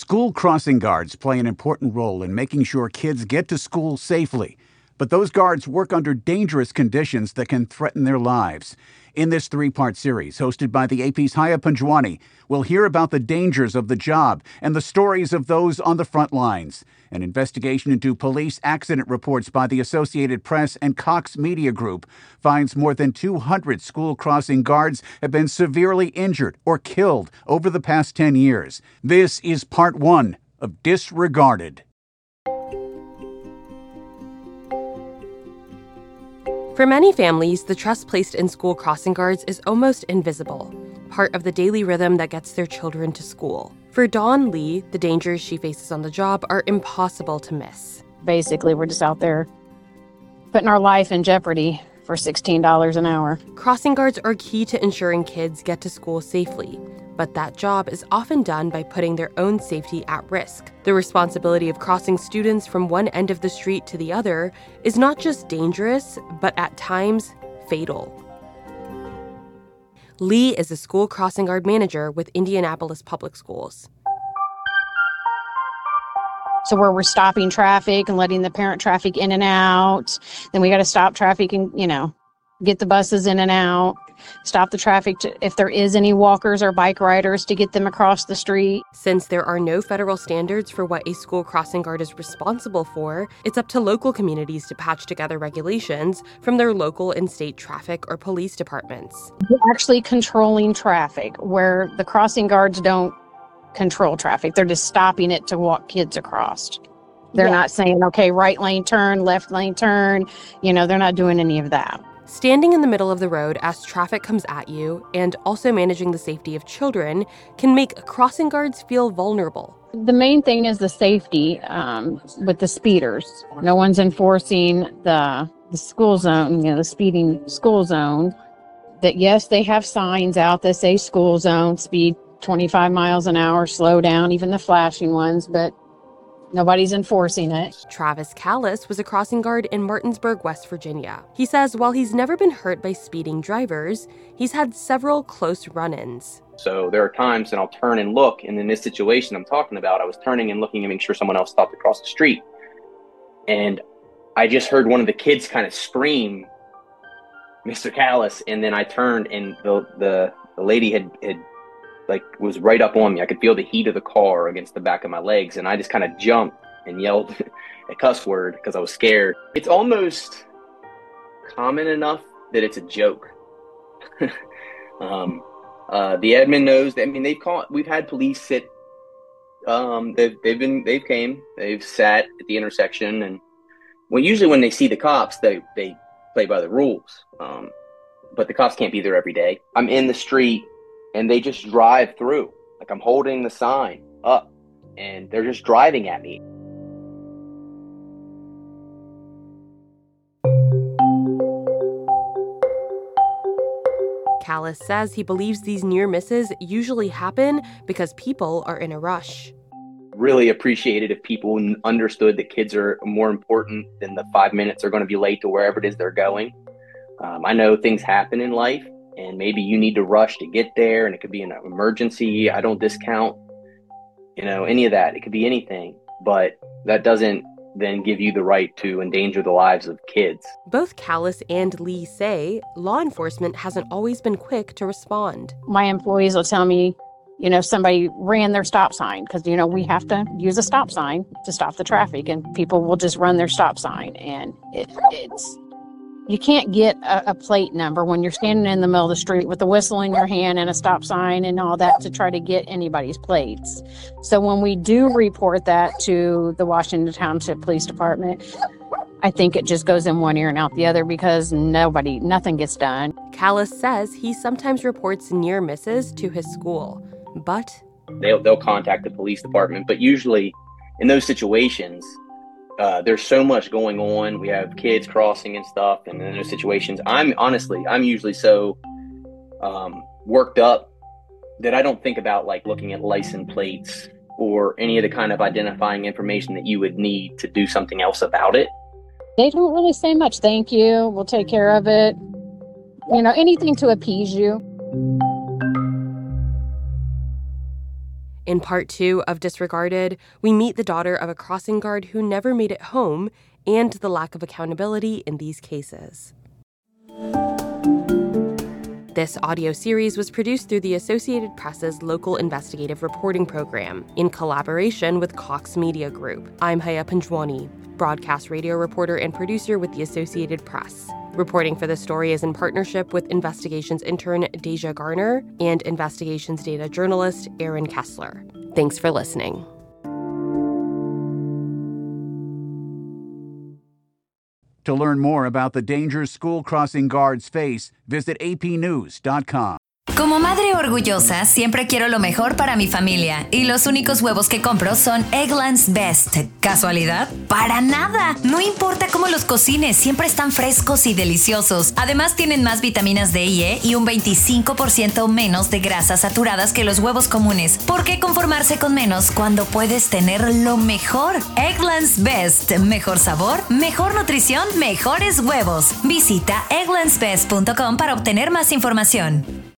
School crossing guards play an important role in making sure kids get to school safely. But those guards work under dangerous conditions that can threaten their lives. In this three-part series, hosted by the AP's Haya Panjwani, we'll hear about the dangers of the job and the stories of those on the front lines. An investigation into police accident reports by the Associated Press and Cox Media Group finds more than 200 school crossing guards have been severely injured or killed over the past 10 years. This is part one of Disregarded. For many families, the trust placed in school crossing guards is almost invisible, part of the daily rhythm that gets their children to school. For Dawn Lee, the dangers she faces on the job are impossible to miss. Basically, we're just out there putting our life in jeopardy for $16 an hour. Crossing guards are key to ensuring kids get to school safely, but that job is often done by putting their own safety at risk. The responsibility of crossing students from one end of the street to the other is not just dangerous, but at times fatal. Lee is a school crossing guard manager with Indianapolis Public Schools. So where we're stopping traffic and letting the parent traffic in and out, then we got to stop traffic and, get the buses in and out, stop the traffic if there is any walkers or bike riders to get them across the street. Since there are no federal standards for what a school crossing guard is responsible for, it's up to local communities to patch together regulations from their local and state traffic or police departments. We're actually controlling traffic where the crossing guards don't control traffic. They're just stopping it to walk kids across. They're not saying, okay, right lane turn, left lane turn. They're not doing any of that. Standing in the middle of the road as traffic comes at you and also managing the safety of children can make crossing guards feel vulnerable. The main thing is the safety with the speeders. No one's enforcing the school zone, the speeding school zone. That yes, they have signs out that say school zone, speed 25 miles an hour, slow down, even the flashing ones, but nobody's enforcing it. Travis Callis was a crossing guard in Martinsburg, West Virginia. He says while he's never been hurt by speeding drivers, he's had several close run-ins. So there are times that I'll turn and look, and in this situation I'm talking about, I was turning and looking to make sure someone else stopped across the street. And I just heard one of the kids kind of scream, "Mr. Callis," and then I turned and the lady had was right up on me. I could feel the heat of the car against the back of my legs, and I just kind of jumped and yelled a cuss word because I was scared. It's almost common enough that it's a joke. The admin knows that. I mean, we've had police sit. They've sat at the intersection, and usually when they see the cops, they play by the rules. But the cops can't be there every day. I'm in the street, and they just drive through. Like I'm holding the sign up, and they're just driving at me. Callis says he believes these near misses usually happen because people are in a rush. Really appreciate it if people understood that kids are more important than the 5 minutes they're going to be late to wherever it is they're going. I know things happen in life, and maybe you need to rush to get there, and it could be an emergency. I don't discount, any of that. It could be anything, but that doesn't then give you the right to endanger the lives of kids. Both Callis and Lee say law enforcement hasn't always been quick to respond. My employees will tell me, somebody ran their stop sign because, we have to use a stop sign to stop the traffic, and people will just run their stop sign. And it's you can't get a plate number when you're standing in the middle of the street with a whistle in your hand and a stop sign and all that to try to get anybody's plates. So when we do report that to the Washington Township Police Department, I think it just goes in one ear and out the other because nothing gets done. Callis says he sometimes reports near misses to his school, but they'll contact the police department. But usually in those situations, there's so much going on. We have kids crossing and stuff, and in those situations, I'm usually so worked up that I don't think about looking at license plates or any of the kind of identifying information that you would need to do something else about it. They don't really say much. Thank you. We'll take care of it. Anything to appease you. In part 2 of Disregarded, we meet the daughter of a crossing guard who never made it home and the lack of accountability in these cases. This audio series was produced through the Associated Press's local investigative reporting program in collaboration with Cox Media Group. I'm Haya Panjwani, broadcast radio reporter and producer with the Associated Press. Reporting for this story is in partnership with investigations intern Deja Garner and investigations data journalist Aaron Kessler. Thanks for listening. To learn more about the dangers school crossing guards face, visit apnews.com. Como madre orgullosa, siempre quiero lo mejor para mi familia. Y los únicos huevos que compro son Eggland's Best. ¿Casualidad? ¡Para nada! No importa cómo los cocines, siempre están frescos y deliciosos. Además, tienen más vitaminas D y E y un 25% menos de grasas saturadas que los huevos comunes. ¿Por qué conformarse con menos cuando puedes tener lo mejor? Eggland's Best. Mejor sabor, mejor nutrición, mejores huevos. Visita egglandsbest.com para obtener más información.